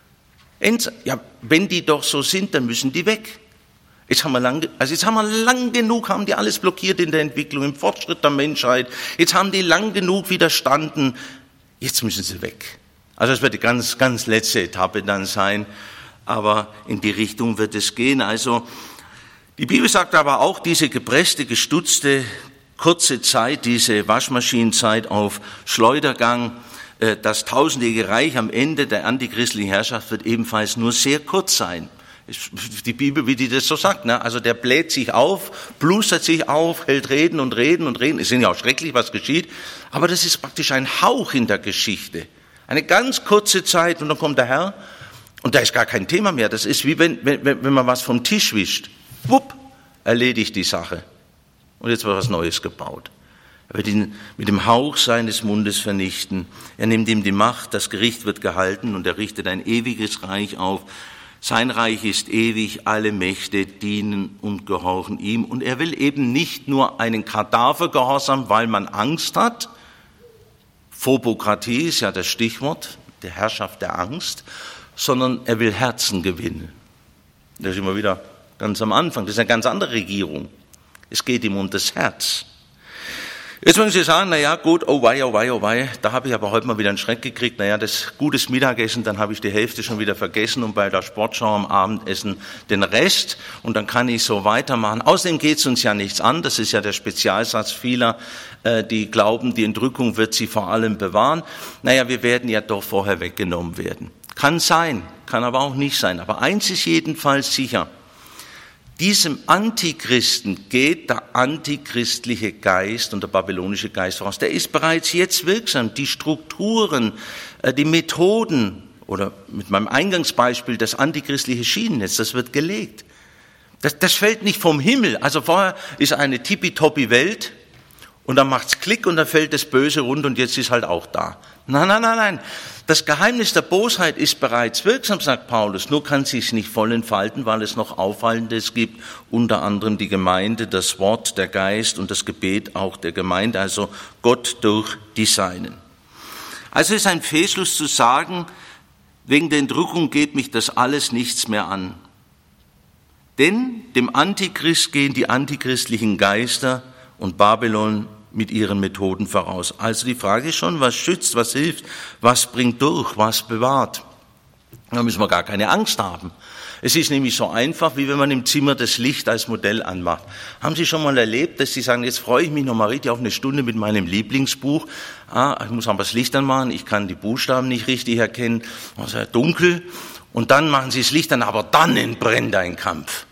Ja, wenn die doch so sind, dann müssen die weg. Jetzt haben wir lang genug, haben die alles blockiert in der Entwicklung, im Fortschritt der Menschheit. Jetzt haben die lang genug widerstanden. Jetzt müssen sie weg. Also es wird die ganz, ganz letzte Etappe dann sein, aber in die Richtung wird es gehen. Also die Bibel sagt aber auch, diese gepresste, gestutzte, kurze Zeit, diese Waschmaschinenzeit auf Schleudergang, das tausendjährige Reich am Ende der antichristlichen Herrschaft wird ebenfalls nur sehr kurz sein. Die Bibel, wie die das so sagt, ne? Also der bläht sich auf, plustert sich auf, hält Reden und Reden und Reden. Es ist ja auch schrecklich, was geschieht, aber das ist praktisch ein Hauch in der Geschichte. Eine ganz kurze Zeit und dann kommt der Herr und da ist gar kein Thema mehr. Das ist wie wenn man was vom Tisch wischt. Wupp, erledigt die Sache. Und jetzt wird was Neues gebaut. Er wird ihn mit dem Hauch seines Mundes vernichten. Er nimmt ihm die Macht, das Gericht wird gehalten und er richtet ein ewiges Reich auf. Sein Reich ist ewig, alle Mächte dienen und gehorchen ihm. Und er will eben nicht nur einen Kadavergehorsam, weil man Angst hat. Phobokratie ist ja das Stichwort, der Herrschaft der Angst, sondern er will Herzen gewinnen. Das ist immer wieder ganz am Anfang, das ist eine ganz andere Regierung. Es geht ihm um das Herz. Jetzt müssen Sie sagen, naja, gut, oh wei, da habe ich aber heute mal wieder einen Schreck gekriegt. Naja, das gutes Mittagessen, dann habe ich die Hälfte schon wieder vergessen und bei der Sportschau am Abendessen den Rest und dann kann ich so weitermachen. Außerdem geht es uns ja nichts an, das ist ja der Spezialsatz vieler, die glauben, die Entrückung wird sie vor allem bewahren. Naja, wir werden ja doch vorher weggenommen werden. Kann sein, kann aber auch nicht sein. Aber eins ist jedenfalls sicher. Diesem Antichristen geht der antichristliche Geist und der babylonische Geist voraus. Der ist bereits jetzt wirksam. Die Strukturen, die Methoden oder mit meinem Eingangsbeispiel das antichristliche Schienennetz, das wird gelegt. Das fällt nicht vom Himmel. Also vorher ist eine tippitoppi Welt und dann macht's Klick und dann fällt das Böse runter und jetzt ist halt auch da. Nein. Das Geheimnis der Bosheit ist bereits wirksam, sagt Paulus, nur kann sich's nicht voll entfalten, weil es noch Auffallendes gibt, unter anderem die Gemeinde, das Wort, der Geist und das Gebet auch der Gemeinde, also Gott durch die Seinen. Also ist ein Fehlschluss zu sagen, wegen der Entrückung geht mich das alles nichts mehr an. Denn dem Antichrist gehen die antichristlichen Geister und Babylon mit ihren Methoden voraus. Also die Frage ist schon, was schützt, was hilft, was bringt durch, was bewahrt. Da müssen wir gar keine Angst haben. Es ist nämlich so einfach, wie wenn man im Zimmer das Licht als Modell anmacht. Haben Sie schon mal erlebt, dass Sie sagen, jetzt freue ich mich noch mal richtig auf eine Stunde mit meinem Lieblingsbuch. Ich muss aber das Licht anmachen, ich kann die Buchstaben nicht richtig erkennen, es ist ja dunkel. Und dann machen Sie das Licht an, aber dann entbrennt ein Kampf.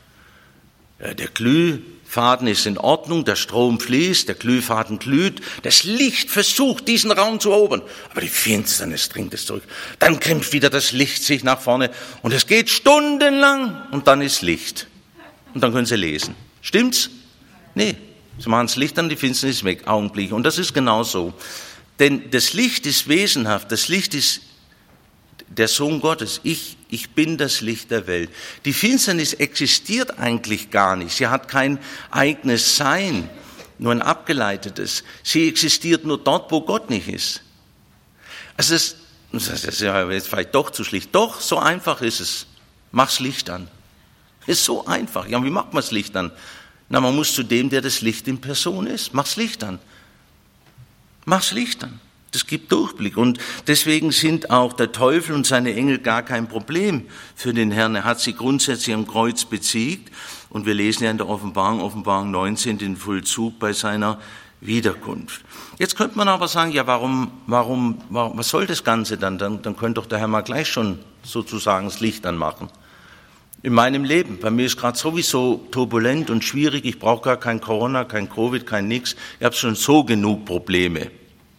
Der Glühfaden ist in Ordnung, der Strom fließt, der Glühfaden glüht, das Licht versucht, diesen Raum zu erobern, aber die Finsternis dringt es zurück. Dann kämpft wieder das Licht sich nach vorne und es geht stundenlang und dann ist Licht. Und dann können Sie lesen. Stimmt's? Nee. Sie machen das Licht an, die Finsternis ist weg, augenblicklich. Und das ist genau so. Denn das Licht ist wesenhaft, das Licht ist der Sohn Gottes. Ich bin das Licht der Welt. Die Finsternis existiert eigentlich gar nicht. Sie hat kein eigenes Sein, nur ein abgeleitetes. Sie existiert nur dort, wo Gott nicht ist. Also das ist ja jetzt vielleicht doch zu schlicht. Doch, so einfach ist es. Mach's Licht an. Ist so einfach. Ja, wie macht man das Licht an? Na, man muss zu dem, der das Licht in Person ist. Mach's Licht an. Mach's Licht an. Das gibt Durchblick und deswegen sind auch der Teufel und seine Engel gar kein Problem für den Herrn. Er hat sie grundsätzlich am Kreuz besiegt und wir lesen ja in der Offenbarung 19, den Vollzug bei seiner Wiederkunft. Jetzt könnte man aber sagen, ja, warum, was soll das Ganze dann? Dann könnte doch der Herr mal gleich schon sozusagen das Licht anmachen. In meinem Leben, bei mir ist gerade sowieso turbulent und schwierig, ich brauche gar kein Corona, kein Covid, kein nix, ich habe schon so genug Probleme.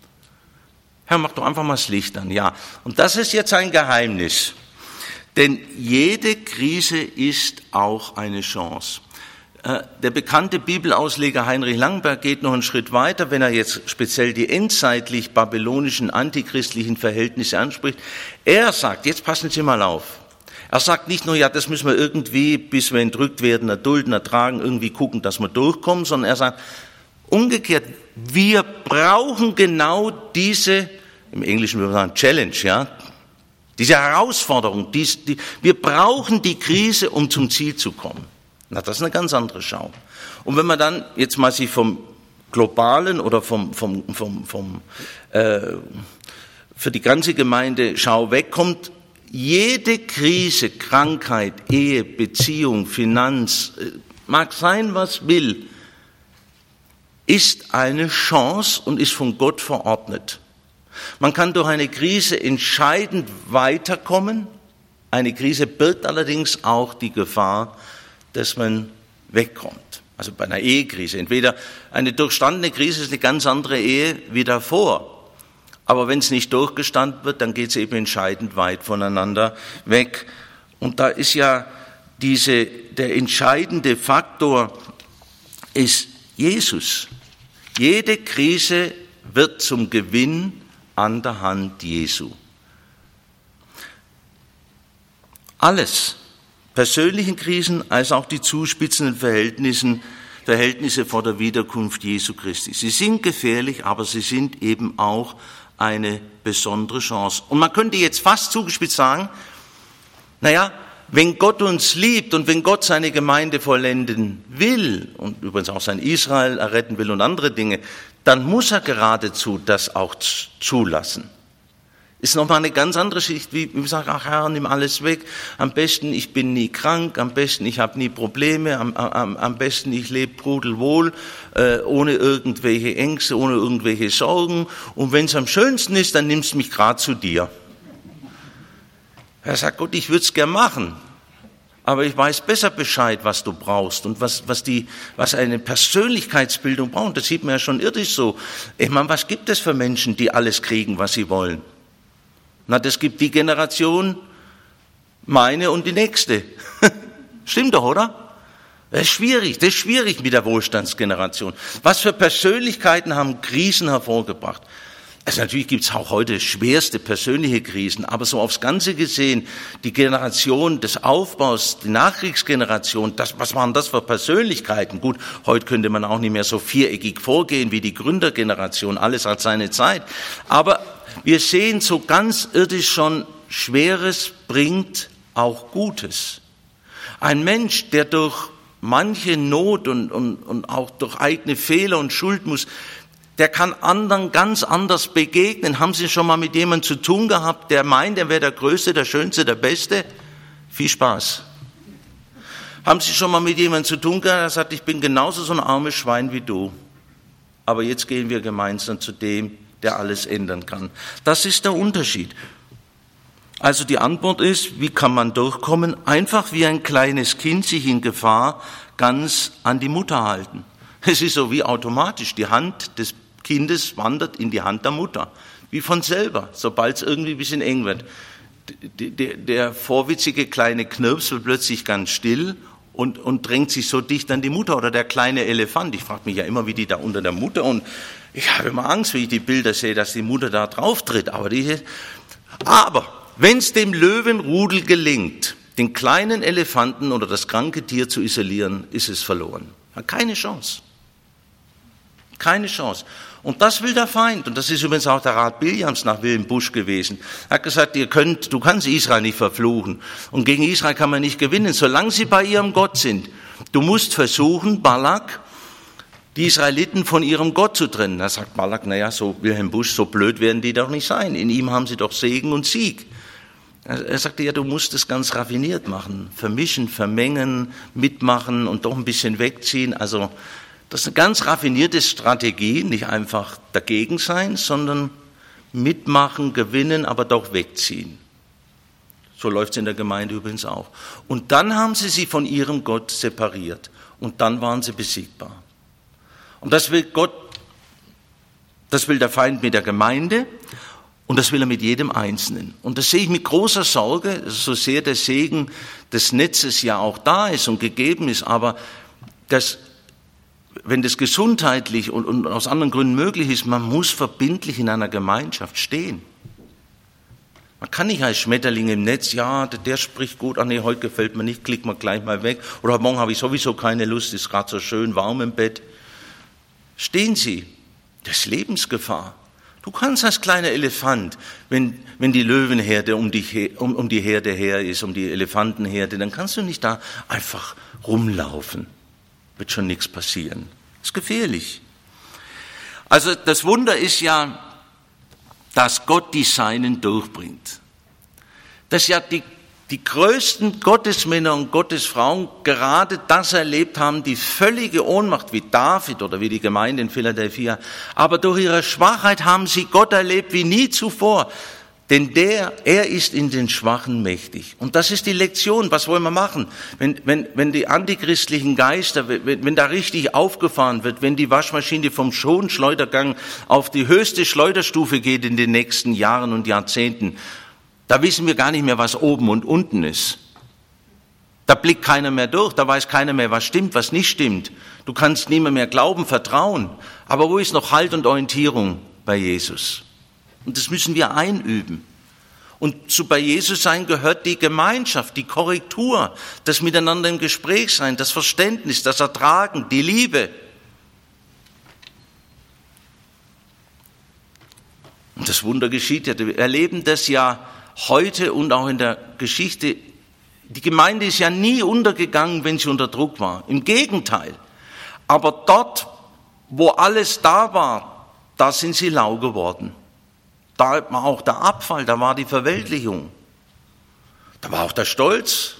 Herr, mach doch einfach mal das Licht an. Ja, und das ist jetzt ein Geheimnis. Denn jede Krise ist auch eine Chance. Der bekannte Bibelausleger Heinrich Langenberg geht noch einen Schritt weiter, wenn er jetzt speziell die endzeitlich babylonischen antichristlichen Verhältnisse anspricht. Er sagt, jetzt passen Sie mal auf, er sagt nicht nur, ja, das müssen wir irgendwie, bis wir entrückt werden, erdulden, ertragen, irgendwie gucken, dass wir durchkommen, sondern er sagt, umgekehrt, wir brauchen genau diese, im Englischen würde man sagen Challenge, ja, diese Herausforderung, wir brauchen die Krise, um zum Ziel zu kommen. Na, das ist eine ganz andere Schau. Und wenn man dann jetzt mal sich vom globalen oder für die ganze Gemeinde Schau wegkommt, jede Krise, Krankheit, Ehe, Beziehung, Finanz, mag sein, was will, ist eine Chance und ist von Gott verordnet. Man kann durch eine Krise entscheidend weiterkommen. Eine Krise birgt allerdings auch die Gefahr, dass man wegkommt. Also bei einer Ehekrise. Entweder eine durchstandene Krise ist eine ganz andere Ehe wie davor. Aber wenn es nicht durchgestanden wird, dann geht es eben entscheidend weit voneinander weg. Und da ist ja der entscheidende Faktor ist Jesus. Jede Krise wird zum Gewinn an der Hand Jesu. Alles, persönlichen Krisen als auch die zuspitzenden Verhältnisse vor der Wiederkunft Jesu Christi. Sie sind gefährlich, aber sie sind eben auch eine besondere Chance. Und man könnte jetzt fast zugespitzt sagen, naja, wenn Gott uns liebt und wenn Gott seine Gemeinde vollenden will und übrigens auch sein Israel erretten will und andere Dinge, dann muss er geradezu das auch zulassen. Ist nochmal eine ganz andere Schicht, wie wir sagen, ach Herr, nimm alles weg. Am besten, ich bin nie krank, am besten, ich habe nie Probleme, am besten, ich lebe pudelwohl, ohne irgendwelche Ängste, ohne irgendwelche Sorgen. Und wenn es am schönsten ist, dann nimmst du mich gerade zu dir. Er sagt, Gott, ich würde es gern machen, aber ich weiß besser Bescheid, was du brauchst und was eine Persönlichkeitsbildung braucht. Das sieht man ja schon irdisch so. Ich meine, was gibt es für Menschen, die alles kriegen, was sie wollen? Na, das gibt die Generation, meine und die nächste. Stimmt doch, oder? Das ist schwierig mit der Wohlstandsgeneration. Was für Persönlichkeiten haben Krisen hervorgebracht? Also natürlich gibt es auch heute schwerste persönliche Krisen, aber so aufs Ganze gesehen, die Generation des Aufbaus, die Nachkriegsgeneration, was waren das für Persönlichkeiten? Gut, heute könnte man auch nicht mehr so viereckig vorgehen wie die Gründergeneration, alles hat seine Zeit. Aber wir sehen so ganz irdisch schon, Schweres bringt auch Gutes. Ein Mensch, der durch manche Not und auch durch eigene Fehler und Schuld muss, der kann anderen ganz anders begegnen. Haben Sie schon mal mit jemandem zu tun gehabt, der meint, er wäre der Größte, der Schönste, der Beste? Viel Spaß. Haben Sie schon mal mit jemandem zu tun gehabt, der sagt, ich bin genauso so ein armes Schwein wie du. Aber jetzt gehen wir gemeinsam zu dem, der alles ändern kann. Das ist der Unterschied. Also die Antwort ist, wie kann man durchkommen? Einfach wie ein kleines Kind sich in Gefahr ganz an die Mutter halten. Es ist so wie automatisch. Die Hand des Kindes wandert in die Hand der Mutter. Wie von selber, sobald es irgendwie ein bisschen eng wird. Der vorwitzige kleine Knirps wird plötzlich ganz still und drängt sich so dicht an die Mutter. Oder der kleine Elefant. Ich frage mich ja immer, wie die da unter der Mutter. Und ich habe immer Angst, wenn ich die Bilder sehe, dass die Mutter da drauf tritt. Aber wenn es dem Löwenrudel gelingt, den kleinen Elefanten oder das kranke Tier zu isolieren, ist es verloren. Keine Chance. Keine Chance. Und das will der Feind. Und das ist übrigens auch der Rat Biljams nach Wilhelm Busch gewesen. Er hat gesagt, du kannst Israel nicht verfluchen. Und gegen Israel kann man nicht gewinnen, solange sie bei ihrem Gott sind. Du musst versuchen, Balak, die Israeliten von ihrem Gott zu trennen. Da sagt Balak, so Wilhelm Busch, so blöd werden die doch nicht sein. In ihm haben sie doch Segen und Sieg. Er sagte, du musst es ganz raffiniert machen. Vermischen, vermengen, mitmachen und doch ein bisschen wegziehen. Also, das ist eine ganz raffinierte Strategie, nicht einfach dagegen sein, sondern mitmachen, gewinnen, aber doch wegziehen. So läuft es in der Gemeinde übrigens auch. Und dann haben sie von ihrem Gott separiert. Und dann waren sie besiegbar. Und das will der Feind mit der Gemeinde und das will er mit jedem Einzelnen. Und das sehe ich mit großer Sorge, so sehr der Segen des Netzes ja auch da ist und gegeben ist, aber wenn das gesundheitlich und aus anderen Gründen möglich ist, man muss verbindlich in einer Gemeinschaft stehen. Man kann nicht als Schmetterling im Netz, der spricht gut, heute gefällt mir nicht, klick mal gleich mal weg. Oder morgen habe ich sowieso keine Lust, ist gerade so schön warm im Bett. Stehen Sie, das ist Lebensgefahr. Du kannst als kleiner Elefant, wenn die Löwenherde um die Herde her ist, um die Elefantenherde, dann kannst du nicht da einfach rumlaufen. Wird schon nichts passieren. Das ist gefährlich. Also das Wunder ist ja, dass Gott die Seinen durchbringt. Dass ja die größten Gottesmänner und Gottesfrauen gerade das erlebt haben, die völlige Ohnmacht wie David oder wie die Gemeinde in Philadelphia. Aber durch ihre Schwachheit haben sie Gott erlebt wie nie zuvor. Denn er ist in den Schwachen mächtig. Und das ist die Lektion. Was wollen wir machen? Wenn die antichristlichen Geister, wenn da richtig aufgefahren wird, wenn die Waschmaschine vom Schonschleudergang auf die höchste Schleuderstufe geht in den nächsten Jahren und Jahrzehnten, da wissen wir gar nicht mehr, was oben und unten ist. Da blickt keiner mehr durch, da weiß keiner mehr, was stimmt, was nicht stimmt. Du kannst niemand mehr glauben, vertrauen. Aber wo ist noch Halt und Orientierung bei Jesus? Und das müssen wir einüben. Und bei Jesus sein gehört die Gemeinschaft, die Korrektur, das Miteinander im Gespräch sein, das Verständnis, das Ertragen, die Liebe. Und das Wunder geschieht ja. Wir erleben das ja heute und auch in der Geschichte. Die Gemeinde ist ja nie untergegangen, wenn sie unter Druck war. Im Gegenteil. Aber dort, wo alles da war, da sind sie lau geworden. Da war auch der Abfall, da war die Verweltlichung. Da war auch der Stolz.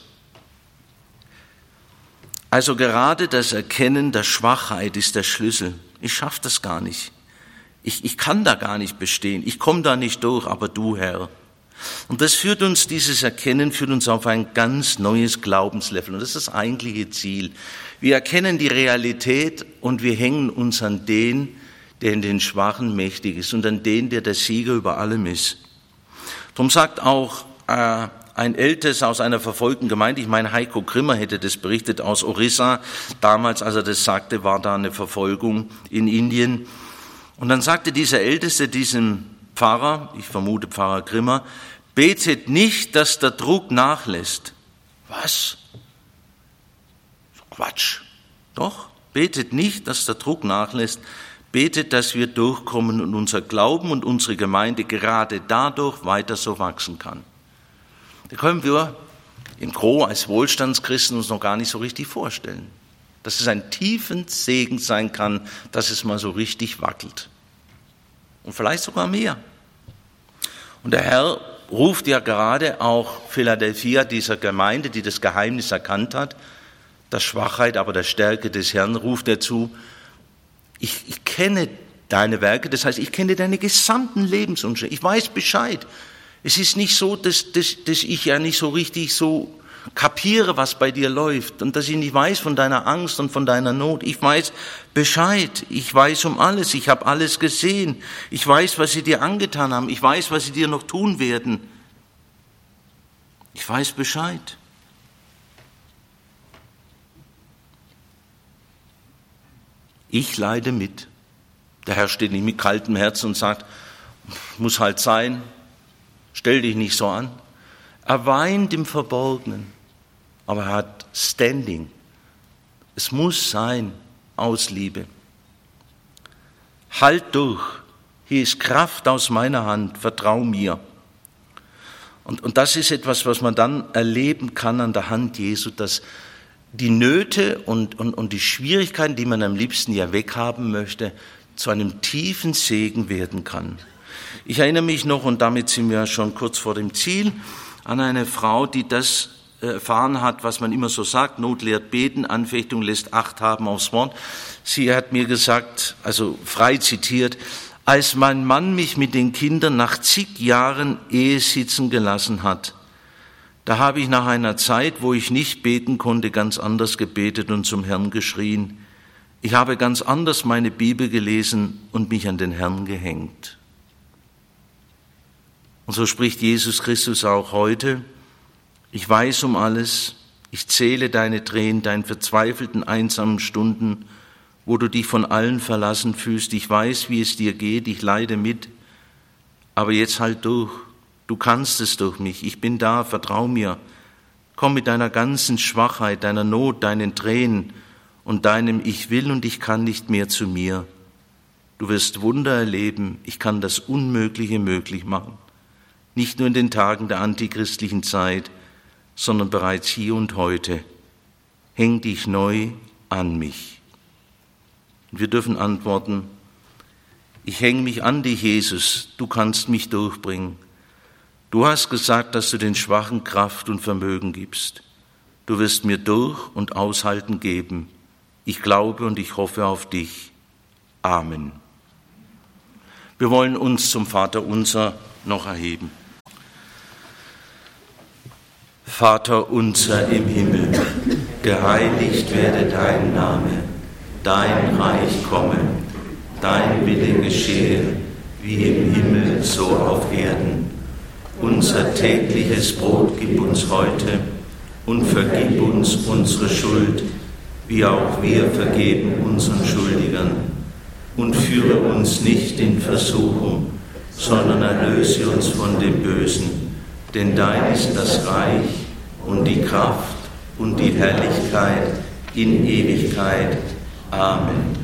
Also gerade das Erkennen der Schwachheit ist der Schlüssel. Ich schaffe das gar nicht. Ich kann da gar nicht bestehen. Ich komme da nicht durch, aber du, Herr. Und dieses Erkennen führt uns auf ein ganz neues Glaubenslevel. Und das ist das eigentliche Ziel. Wir erkennen die Realität und wir hängen uns an den, der in den Schwachen mächtig ist und an den, der der Sieger über allem ist. Darum sagt auch ein Ältester aus einer verfolgten Gemeinde, ich meine Heiko Grimmer hätte das berichtet, aus Orissa. Damals, als er das sagte, war da eine Verfolgung in Indien. Und dann sagte dieser Älteste diesem Pfarrer, ich vermute Pfarrer Grimmer, betet nicht, dass der Druck nachlässt. Was? Quatsch. Doch, betet nicht, dass der Druck nachlässt. Betet, dass wir durchkommen und unser Glauben und unsere Gemeinde gerade dadurch weiter so wachsen kann. Da können wir im Gros als Wohlstandschristen uns noch gar nicht so richtig vorstellen. Dass es ein tiefen Segen sein kann, dass es mal so richtig wackelt. Und vielleicht sogar mehr. Und der Herr ruft ja gerade auch Philadelphia, dieser Gemeinde, die das Geheimnis erkannt hat, der Schwachheit, aber der Stärke des Herrn, ruft er zu, ich kenne deine Werke, das heißt, ich kenne deine gesamten Lebensumstände, ich weiß Bescheid. Es ist nicht so, dass ich ja nicht so richtig so kapiere, was bei dir läuft und dass ich nicht weiß von deiner Angst und von deiner Not. Ich weiß Bescheid, ich weiß um alles, ich habe alles gesehen. Ich weiß, was sie dir angetan haben, ich weiß, was sie dir noch tun werden. Ich weiß Bescheid. Ich leide mit. Der Herr steht nicht mit kaltem Herzen und sagt, muss halt sein, stell dich nicht so an. Er weint im Verborgenen, aber er hat Standing. Es muss sein, aus Liebe. Halt durch, hier ist Kraft aus meiner Hand, vertrau mir. Und das ist etwas, was man dann erleben kann an der Hand Jesu, dass die Nöte und die Schwierigkeiten, die man am liebsten ja weghaben möchte, zu einem tiefen Segen werden kann. Ich erinnere mich noch, und damit sind wir schon kurz vor dem Ziel, an eine Frau, die das erfahren hat, was man immer so sagt, Not lehrt beten, Anfechtung lässt Acht haben aufs Wort. Sie hat mir gesagt, also frei zitiert, als mein Mann mich mit den Kindern nach zig Jahren Ehe sitzen gelassen hat, da habe ich nach einer Zeit, wo ich nicht beten konnte, ganz anders gebetet und zum Herrn geschrien. Ich habe ganz anders meine Bibel gelesen und mich an den Herrn gehängt. Und so spricht Jesus Christus auch heute. Ich weiß um alles, ich zähle deine Tränen, deine verzweifelten, einsamen Stunden, wo du dich von allen verlassen fühlst. Ich weiß, wie es dir geht, ich leide mit, aber jetzt halt durch. Du kannst es durch mich, ich bin da, vertrau mir. Komm mit deiner ganzen Schwachheit, deiner Not, deinen Tränen und deinem Ich will und ich kann nicht mehr zu mir. Du wirst Wunder erleben, ich kann das Unmögliche möglich machen. Nicht nur in den Tagen der antichristlichen Zeit, sondern bereits hier und heute. Häng dich neu an mich. Und wir dürfen antworten, ich hänge mich an dich, Jesus, du kannst mich durchbringen. Du hast gesagt, dass du den Schwachen Kraft und Vermögen gibst. Du wirst mir durch und Aushalten geben. Ich glaube und ich hoffe auf dich. Amen. Wir wollen uns zum Vaterunser noch erheben. Vater unser im Himmel, geheiligt werde dein Name, dein Reich komme, dein Wille geschehe, wie im Himmel so auf Erden. Unser tägliches Brot gib uns heute und vergib uns unsere Schuld, wie auch wir vergeben unseren Schuldigern. Und führe uns nicht in Versuchung, sondern erlöse uns von dem Bösen. Denn dein ist das Reich und die Kraft und die Herrlichkeit in Ewigkeit. Amen.